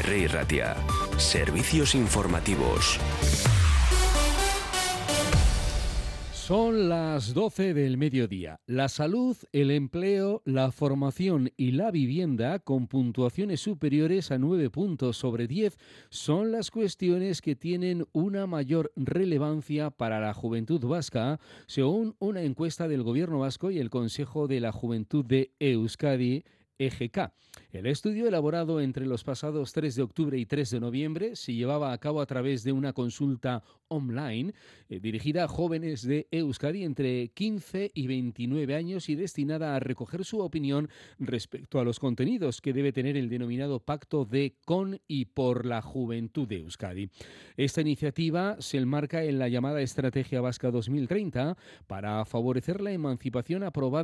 Rey Ratia. Servicios informativos. Son las 12 del mediodía. La salud, el empleo, la formación y la vivienda, con puntuaciones superiores a 9 puntos sobre 10, son las cuestiones que tienen una mayor relevancia para la juventud vasca, según una encuesta del Gobierno vasco y el Consejo de la Juventud de Euskadi, EGK. El estudio, elaborado entre los pasados 3 de octubre y 3 de noviembre, se llevaba a cabo a través de una consulta online dirigida a jóvenes de Euskadi entre 15 y 29 años y destinada a recoger su opinión respecto a los contenidos que debe tener el denominado Pacto de con y por la Juventud de Euskadi. Esta iniciativa se enmarca en la llamada Estrategia Vasca 2030 para favorecer la emancipación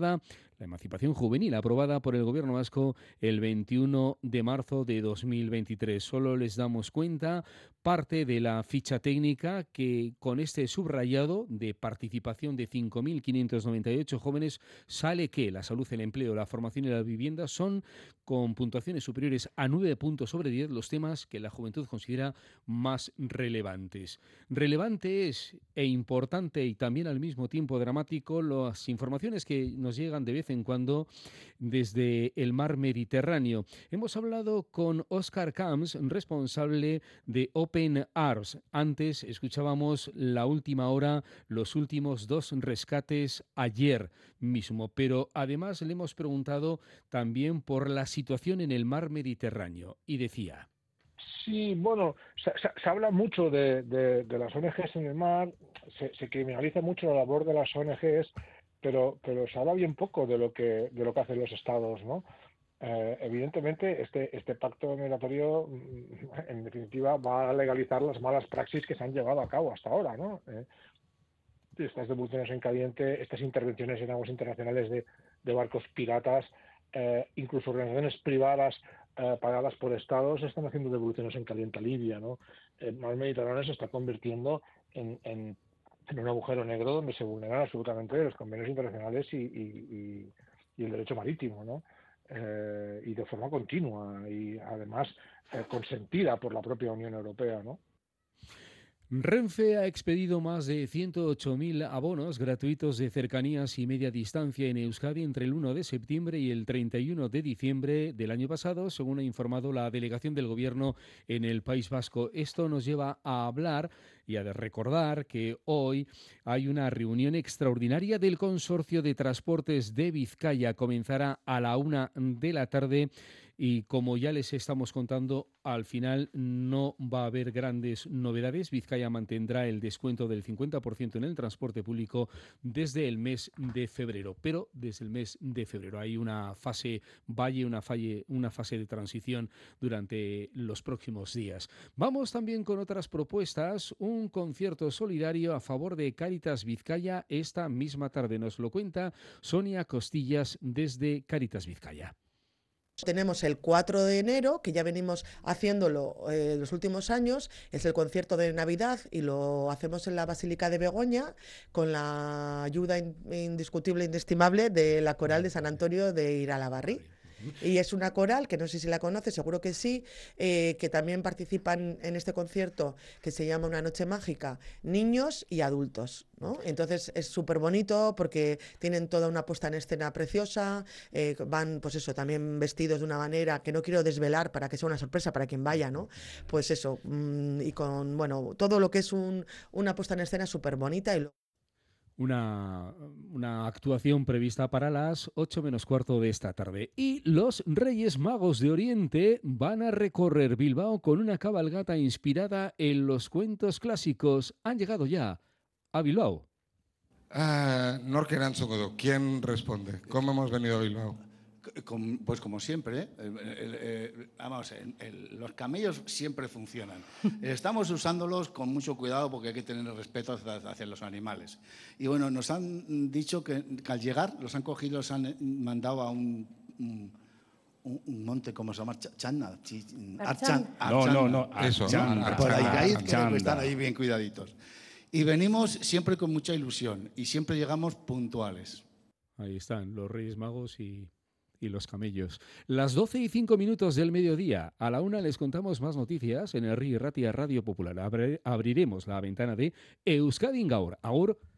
juvenil aprobada por el Gobierno vasco el 21 de marzo de 2023. Solo les damos cuenta parte de la ficha técnica que con este subrayado de participación de 5.598 jóvenes sale que la salud, el empleo, la formación y la vivienda son con puntuaciones superiores a 9 puntos sobre 10 los temas que la juventud considera más relevantes. Relevante es e importante y también al mismo tiempo dramático las informaciones que nos llegan de vez en cuando desde el mar Mediterráneo. Hemos hablado con Óscar Camps, responsable de Open Arms. Antes escuchábamos la última hora, los últimos 2 rescates ayer mismo, pero además le hemos preguntado también por la situación en el mar Mediterráneo y decía: Sí, bueno, se habla mucho de las ONGs en el mar, se criminaliza mucho la labor de las ONGs, pero se habla bien poco de lo que hacen los estados, ¿no? Evidentemente, este pacto migratorio, en definitiva, va a legalizar las malas praxis que se han llevado a cabo hasta ahora, ¿no? Estas devoluciones en caliente, estas intervenciones en aguas internacionales de barcos piratas, incluso organizaciones privadas pagadas por estados están haciendo devoluciones en caliente a Libia, ¿no? El mar Mediterráneo se está convirtiendo en un agujero negro donde se vulneran absolutamente los convenios internacionales y el derecho marítimo, ¿no? Y de forma continua y además consentida por la propia Unión Europea, ¿no? Renfe ha expedido más de 108.000 abonos gratuitos de cercanías y media distancia en Euskadi entre el 1 de septiembre y el 31 de diciembre del año pasado, según ha informado la delegación del Gobierno en el País Vasco. Esto nos lleva a hablar y a recordar que hoy hay una reunión extraordinaria del Consorcio de Transportes de Vizcaya. Comenzará a la 1 de la tarde y, como ya les estamos contando, al final no va a haber grandes novedades. Vizcaya mantendrá el descuento del 50% en el transporte público desde el mes de febrero. Pero desde el mes de febrero hay una fase una fase de transición durante los próximos días. Vamos también con otras propuestas. Un concierto solidario a favor de Cáritas Vizcaya esta misma tarde. Nos lo cuenta Sonia Costillas desde Cáritas Vizcaya. Tenemos el 4 de enero, que ya venimos haciéndolo los últimos años, es el concierto de Navidad y lo hacemos en la Basílica de Begoña con la ayuda indiscutible, inestimable de la Coral de San Antonio de Iralabarri. Y es una coral, que no sé si la conoces, seguro que sí, que también participan en este concierto que se llama Una Noche Mágica, niños y adultos, ¿no? Entonces es súper bonito porque tienen toda una puesta en escena preciosa, van pues eso, también vestidos de una manera que no quiero desvelar para que sea una sorpresa para quien vaya, ¿no? Pues eso, y con, bueno, todo lo que es una puesta en escena súper bonita y una actuación prevista para las 8 menos cuarto de esta tarde. Y los Reyes Magos de Oriente van a recorrer Bilbao con una cabalgata inspirada en los cuentos clásicos. Han llegado ya a Bilbao. Nork erantzungo du. ¿Quién responde? ¿Cómo hemos venido a Bilbao? Pues como siempre, los camellos siempre funcionan. Estamos usándolos con mucho cuidado porque hay que tener respeto hacia los animales. Y bueno, nos han dicho que al llegar los han cogido, los han mandado a un monte, ¿cómo se llama? Channa. No. Eso, Por ahí que están ahí bien cuidaditos. Y venimos siempre con mucha ilusión y siempre llegamos puntuales. Ahí están los Reyes Magos y y los camellos. Las 12:05 del mediodía. A la 1 les contamos más noticias en Herri Ratia Radio Popular. Abriremos la ventana de Euskadi Gaur. Ahora